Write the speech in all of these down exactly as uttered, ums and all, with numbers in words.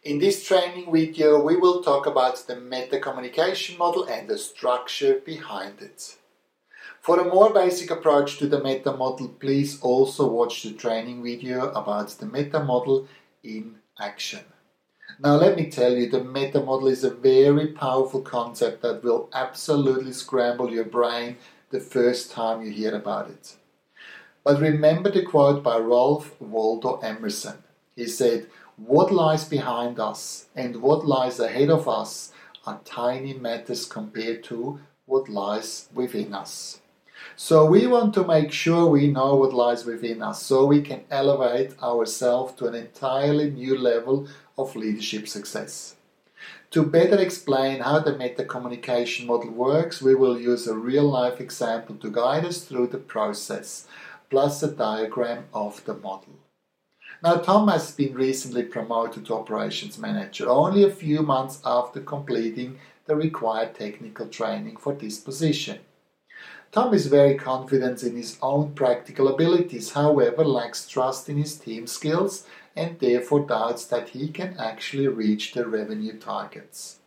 In this training video, we will talk about the meta communication model and the structure behind it. For a more basic approach to the meta model, please also watch the training video about the meta model in action. Now let me tell you, the meta model is a very powerful concept that will absolutely scramble your brain the first time you hear about it. But remember the quote by Ralph Waldo Emerson. He said, "What lies behind us and what lies ahead of us are tiny matters compared to what lies within us." So we want to make sure we know what lies within us so we can elevate ourselves to an entirely new level of leadership success. To better explain how the meta communication model works, we will use a real-life example to guide us through the process, plus a diagram of the model. Now, Tom has been recently promoted to operations manager, only a few months after completing the required technical training for this position. Tom is very confident in his own practical abilities, however lacks trust in his team skills and therefore doubts that he can actually reach the revenue targets.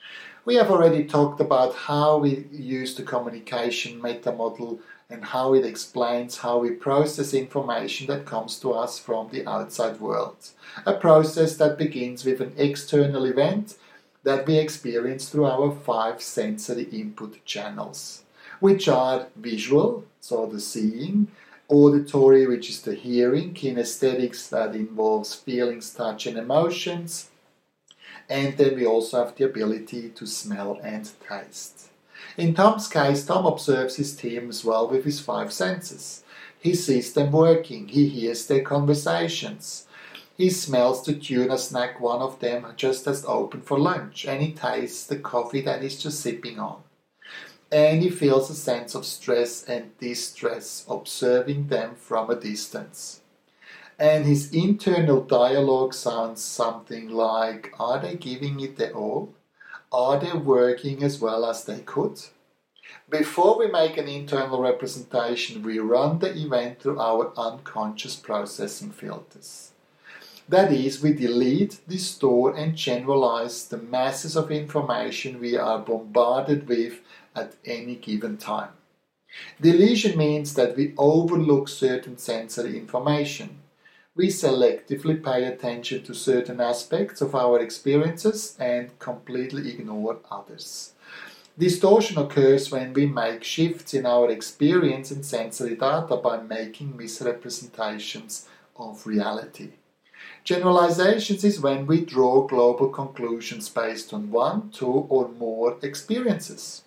We have already talked about how we use the communication meta model and how it explains how we process information that comes to us from the outside world. A process that begins with an external event that we experience through our five sensory input channels, which are visual, so the seeing, auditory, which is the hearing, kinesthetics, that involves feelings, touch and emotions, and then we also have the ability to smell and taste. In Tom's case, Tom observes his team as well with his five senses. He sees them working, he hears their conversations, he smells the tuna snack one of them just has opened for lunch, and he tastes the coffee that he's just sipping on. And he feels a sense of stress and distress observing them from a distance. And his internal dialogue sounds something like, are they giving it their all? Are they working as well as they could? Before we make an internal representation, we run the event through our unconscious processing filters. That is, we delete, distort and generalize the masses of information we are bombarded with at any given time. Deletion means that we overlook certain sensory information. We selectively pay attention to certain aspects of our experiences and completely ignore others. Distortion occurs when we make shifts in our experience and sensory data by making misrepresentations of reality. Generalizations is when we draw global conclusions based on one, two, or more experiences.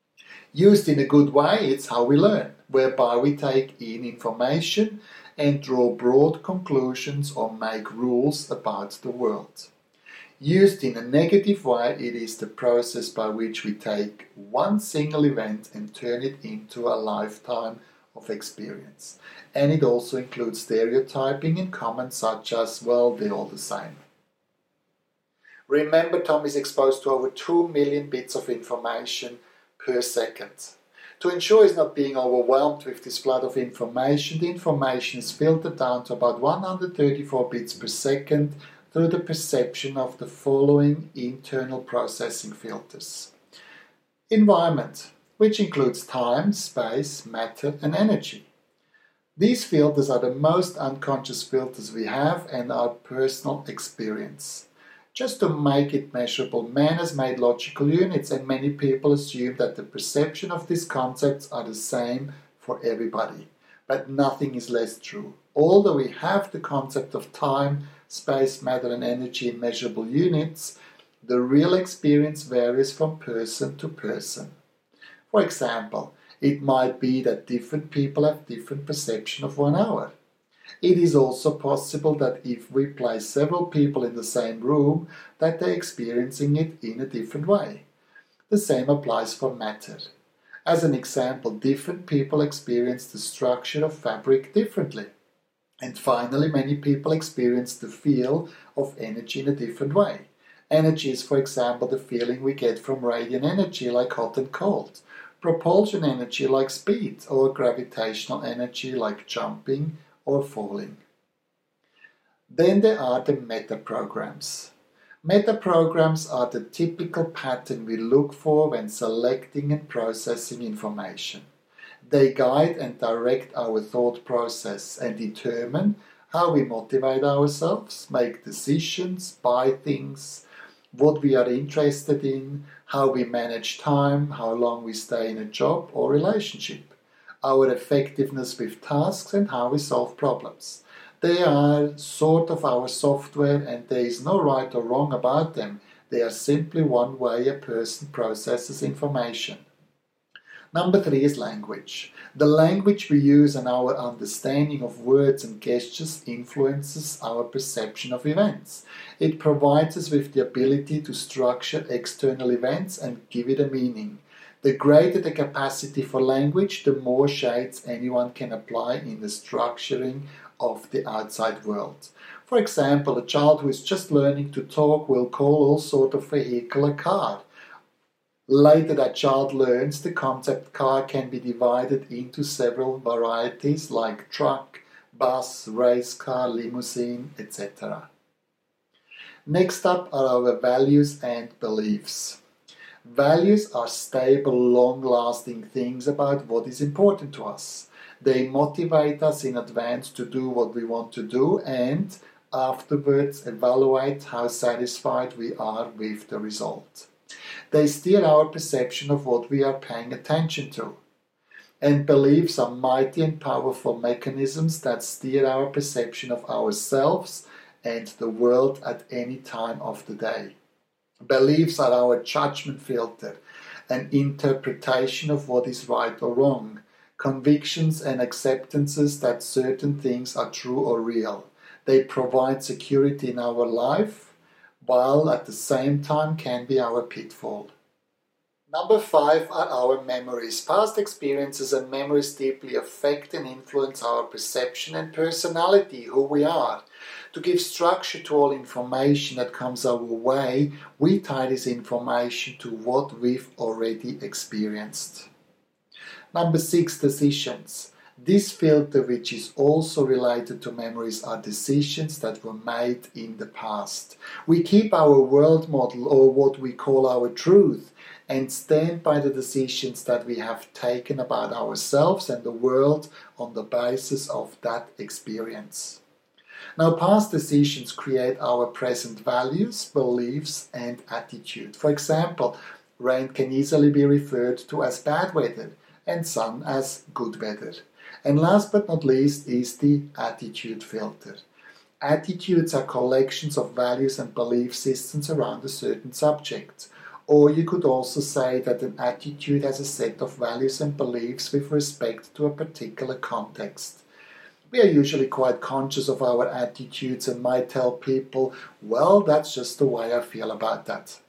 Used in a good way, it's how we learn, whereby we take in information and draw broad conclusions or make rules about the world. Used in a negative way, it is the process by which we take one single event and turn it into a lifetime of experience. And it also includes stereotyping and comments such as, well, they're all the same. Remember, Tom is exposed to over two million bits of information per second. To ensure he's not being overwhelmed with this flood of information, the information is filtered down to about one hundred thirty-four bits per second through the perception of the following internal processing filters. Environment, which includes time, space, matter and energy. These filters are the most unconscious filters we have and our personal experience. Just to make it measurable, man has made logical units, and many people assume that the perception of these concepts are the same for everybody. But nothing is less true. Although we have the concept of time, space, matter and energy in measurable units, the real experience varies from person to person. For example, it might be that different people have different perception of one hour. It is also possible that if we place several people in the same room, that they're experiencing it in a different way. The same applies for matter. As an example, different people experience the structure of fabric differently. And finally, many people experience the feel of energy in a different way. Energy is, for example, the feeling we get from radiant energy like hot and cold, propulsion energy like speed, or gravitational energy like jumping or falling. Then there are the meta programs. Metaprograms are the typical pattern we look for when selecting and processing information. They guide and direct our thought process and determine how we motivate ourselves, make decisions, buy things, what we are interested in, how we manage time, how long we stay in a job or relationship, our effectiveness with tasks, and how we solve problems. They are sort of our software, and there is no right or wrong about them. They are simply one way a person processes information. Number three is language. The language we use and our understanding of words and gestures influences our perception of events. It provides us with the ability to structure external events and give it a meaning. The greater the capacity for language, the more shades anyone can apply in the structuring of the outside world. For example, a child who is just learning to talk will call all sort of vehicle a car. Later that child learns the concept car can be divided into several varieties like truck, bus, race car, limousine, et cetera. Next up are our values and beliefs. Values are stable, long-lasting things about what is important to us. They motivate us in advance to do what we want to do and afterwards evaluate how satisfied we are with the result. They steer our perception of what we are paying attention to. And beliefs are mighty and powerful mechanisms that steer our perception of ourselves and the world at any time of the day. Beliefs are our judgment filter, an interpretation of what is right or wrong, convictions and acceptances that certain things are true or real. They provide security in our life, while at the same time can be our pitfall. Number five are our memories. Past experiences and memories deeply affect and influence our perception and personality, who we are. To give structure to all information that comes our way, we tie this information to what we've already experienced. Number six, decisions. This filter, which is also related to memories, are decisions that were made in the past. We keep our world model, or what we call our truth, and stand by the decisions that we have taken about ourselves and the world on the basis of that experience. Now, past decisions create our present values, beliefs, and attitude. For example, rain can easily be referred to as bad weather and sun as good weather. And last but not least is the attitude filter. Attitudes are collections of values and belief systems around a certain subject. Or you could also say that an attitude has a set of values and beliefs with respect to a particular context. We are usually quite conscious of our attitudes and might tell people, well, that's just the way I feel about that.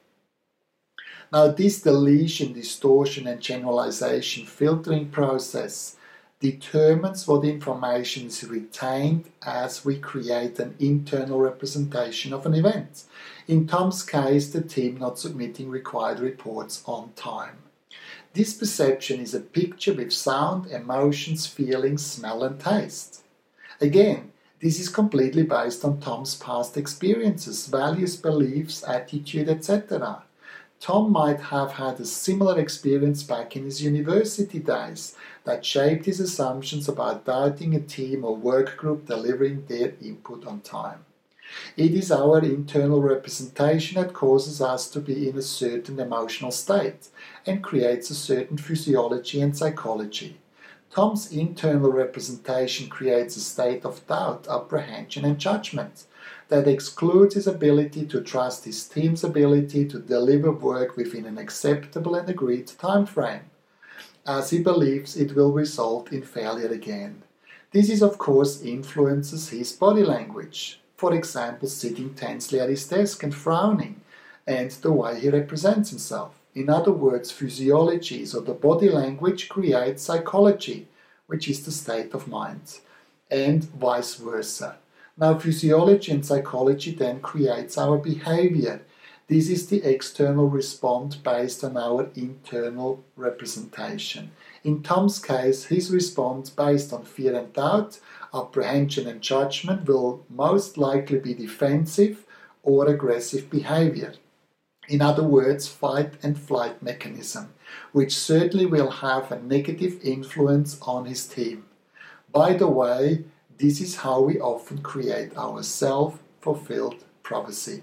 Now, this deletion, distortion, and generalization filtering process determines what information is retained as we create an internal representation of an event. In Tom's case, the team not submitting required reports on time. This perception is a picture with sound, emotions, feelings, smell, and taste. Again, this is completely based on Tom's past experiences, values, beliefs, attitude, et cetera. Tom might have had a similar experience back in his university days that shaped his assumptions about doubting a team or work group delivering their input on time. It is our internal representation that causes us to be in a certain emotional state and creates a certain physiology and psychology. Tom's internal representation creates a state of doubt, apprehension, and judgment that excludes his ability to trust his team's ability to deliver work within an acceptable and agreed time frame, as he believes it will result in failure again. This is, of course, influences his body language, for example, sitting tensely at his desk and frowning, and the way he represents himself. In other words, physiology, so the body language, creates psychology, which is the state of mind, and vice versa. Now, physiology and psychology then creates our behavior. This is the external response based on our internal representation. In Tom's case, his response based on fear and doubt, apprehension and judgment will most likely be defensive or aggressive behavior. In other words, fight and flight mechanism, which certainly will have a negative influence on his team. By the way, this is how we often create our self-fulfilled prophecy.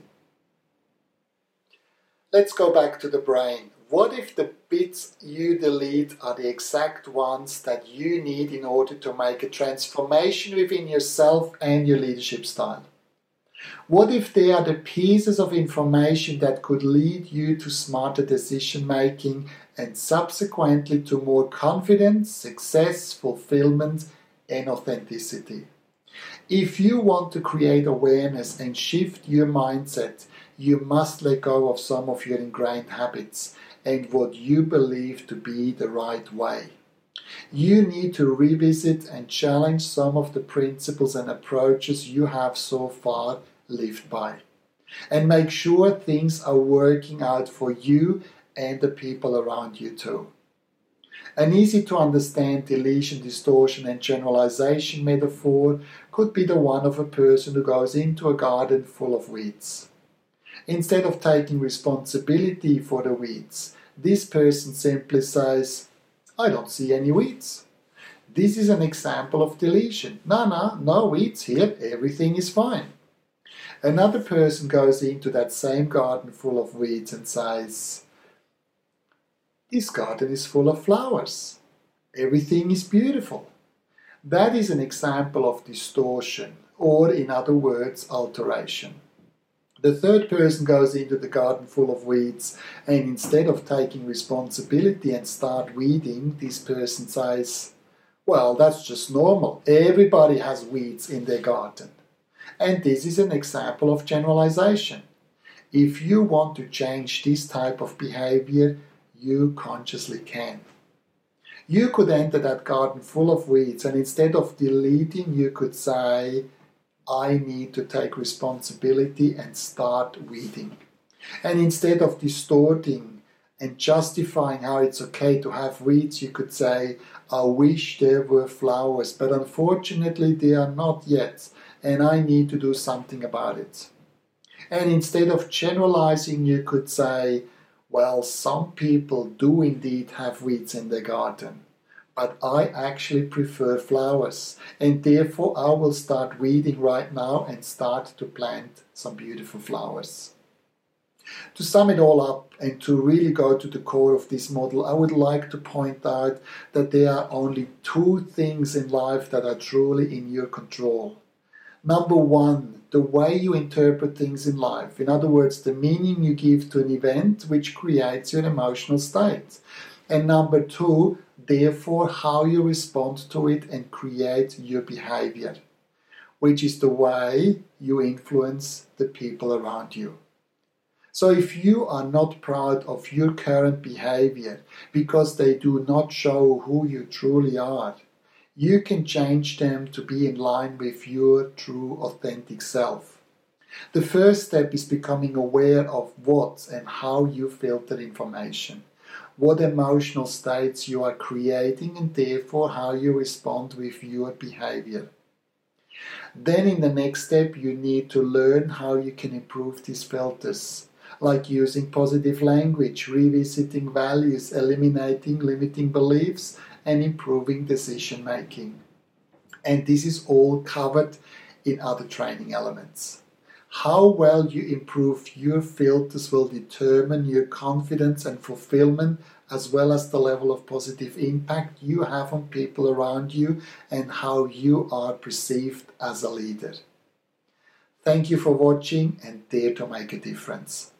Let's go back to the brain. What if the bits you delete are the exact ones that you need in order to make a transformation within yourself and your leadership style? What if they are the pieces of information that could lead you to smarter decision making and subsequently to more confidence, success, fulfillment, and authenticity? If you want to create awareness and shift your mindset, you must let go of some of your ingrained habits and what you believe to be the right way. You need to revisit and challenge some of the principles and approaches you have so far lived by, and make sure things are working out for you and the people around you too. An easy to understand deletion, distortion and generalization metaphor could be the one of a person who goes into a garden full of weeds. Instead of taking responsibility for the weeds, this person simply says, I don't see any weeds. This is an example of deletion. No, no, no weeds here, everything is fine. Another person goes into that same garden full of weeds and says, this garden is full of flowers. Everything is beautiful. That is an example of distortion, or in other words, alteration. The third person goes into the garden full of weeds, and instead of taking responsibility and start weeding, this person says, well, that's just normal. Everybody has weeds in their garden. And this is an example of generalization. If you want to change this type of behavior, you consciously can. You could enter that garden full of weeds, and instead of deleting, you could say, I need to take responsibility and start weeding. And instead of distorting and justifying how it's okay to have weeds, you could say, I wish there were flowers, but unfortunately they are not yet, and I need to do something about it. And instead of generalizing, you could say, well, some people do indeed have weeds in their garden, but I actually prefer flowers, and therefore I will start weeding right now and start to plant some beautiful flowers. To sum it all up and to really go to the core of this model, I would like to point out that there are only two things in life that are truly in your control. Number one, the way you interpret things in life. In other words, the meaning you give to an event which creates your emotional state. And number two, therefore, how you respond to it and create your behavior, which is the way you influence the people around you. So if you are not proud of your current behavior because they do not show who you truly are, you can change them to be in line with your true authentic self. The first step is becoming aware of what and how you filter information, what emotional states you are creating, and therefore how you respond with your behavior. Then in the next step you need to learn how you can improve these filters, like using positive language, revisiting values, eliminating limiting beliefs, and improving decision making. And this is all covered in other training elements. How well you improve your filters will determine your confidence and fulfillment, as well as the level of positive impact you have on people around you and how you are perceived as a leader. Thank you for watching, and dare to make a difference.